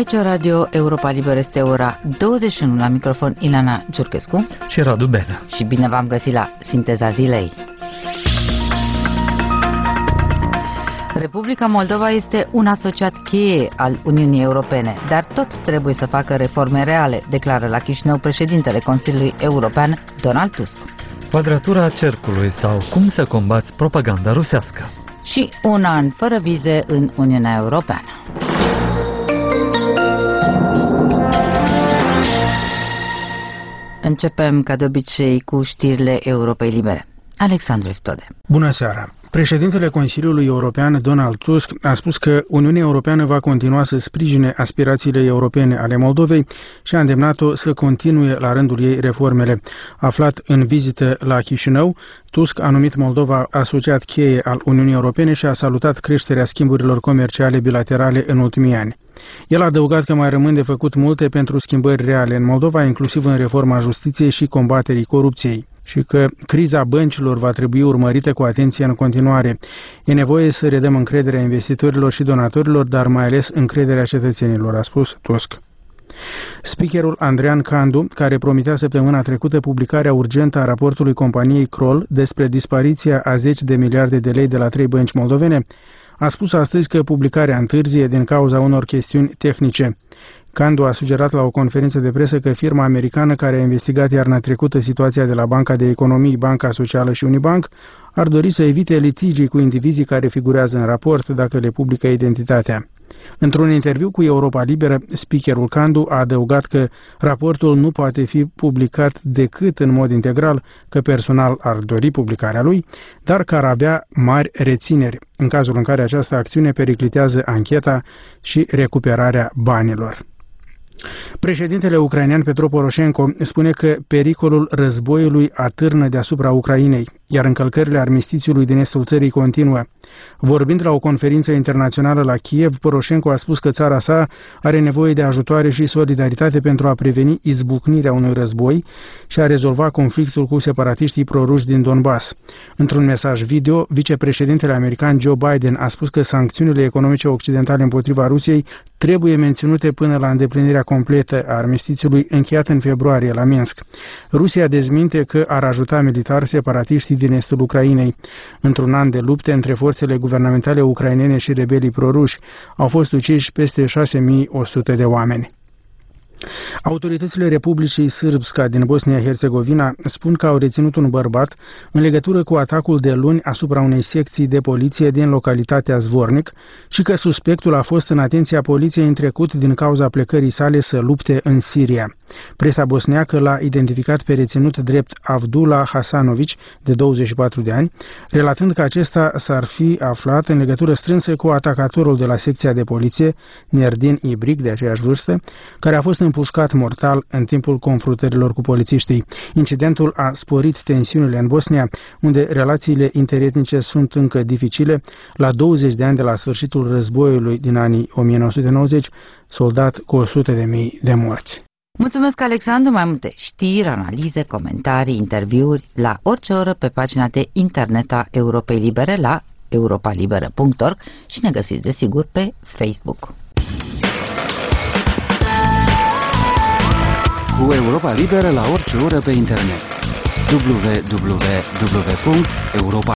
Aici Radio Europa Liberă, este ora 21, la microfon Ilana Giurchescu și Radu Benea. Și bine v-am găsit la Sinteza Zilei. Republica Moldova este un asociat cheie al Uniunii Europene, dar tot trebuie să facă reforme reale, declară la Chișinău președintele Consiliului European, Donald Tusk. Quadratura cercului sau cum să combați propaganda rusească. Și un an fără vize în Uniunea Europeană. Începem, ca de obicei, cu știrile Europei Libere. Alexandru Eftode. Bună seara! Președintele Consiliului European, Donald Tusk, a spus că Uniunea Europeană va continua să sprijine aspirațiile europene ale Moldovei și a îndemnat-o să continue la rândul ei reformele. Aflat în vizită la Chișinău, Tusk a numit Moldova asociat cheie al Uniunii Europene și a salutat creșterea schimburilor comerciale bilaterale în ultimii ani. El a adăugat că mai rămân de făcut multe pentru schimbări reale în Moldova, inclusiv în reforma justiției și combaterii corupției, și că criza băncilor va trebui urmărită cu atenție în continuare. E nevoie să redăm încrederea investitorilor și donatorilor, dar mai ales încrederea cetățenilor, a spus Tusk. Speakerul Andrean Candu, care promitea săptămâna trecută publicarea urgentă a raportului companiei Kroll despre dispariția a 10 de miliarde de lei de la 3 bănci moldovene, a spus astăzi că publicarea întârzie din cauza unor chestiuni tehnice. Candu a sugerat la o conferință de presă că firma americană care a investigat iarna trecută situația de la Banca de Economii, Banca Socială și Unibank ar dori să evite litigii cu indivizii care figurează în raport dacă le publică identitatea. Într-un interviu cu Europa Liberă, speakerul Candu a adăugat că raportul nu poate fi publicat decât în mod integral, că personal ar dori publicarea lui, dar că ar avea mari rețineri în cazul în care această acțiune periclitează ancheta și recuperarea banilor. Președintele ucrainean Petro Poroșenko spune că pericolul războiului atârnă deasupra Ucrainei, iar încălcările armistițiului din estul țării continuă. Vorbind la o conferință internațională la Kiev, Poroșenko a spus că țara sa are nevoie de ajutoare și solidaritate pentru a preveni izbucnirea unui război și a rezolva conflictul cu separatiștii proruși din Donbass. Într-un mesaj video, vicepreședintele american Joe Biden a spus că sancțiunile economice occidentale împotriva Rusiei trebuie menținute până la îndeplinirea completă a armistițiului încheiat în februarie la Minsk. Rusia dezminte că ar ajuta militar separatiștii din estul Ucrainei. Într-un an de lupte între forțele guvernamentale ucrainene și rebelii proruși, au fost uciși peste 6100 de oameni. Autoritățile Republicii Sârbska din Bosnia-Herzegovina spun că au reținut un bărbat în legătură cu atacul de luni asupra unei secții de poliție din localitatea Zvornik și că suspectul a fost în atenția poliției în trecut din cauza plecării sale să lupte în Siria. Presa bosneacă l-a identificat pe reținut drept Avdullah Hasanović, de 24 de ani, relatând că acesta s-ar fi aflat în legătură strânsă cu atacatorul de la secția de poliție, Nerdin Ibric, de aceeași vârstă, care a fost împușcat mortal în timpul confruntărilor cu polițiștii. Incidentul a sporit tensiunile în Bosnia, unde relațiile interetnice sunt încă dificile, la 20 de ani de la sfârșitul războiului din anii 1990, soldat cu 100.000 de morți. Mulțumesc, Alexandru. Mai multe știri, analize, comentarii, interviuri la orice oră pe pagina de internet a Europei Libere la europalibera.org și ne găsiți desigur pe Facebook. Cu Europa Liberă la orice oră pe internet. www.europa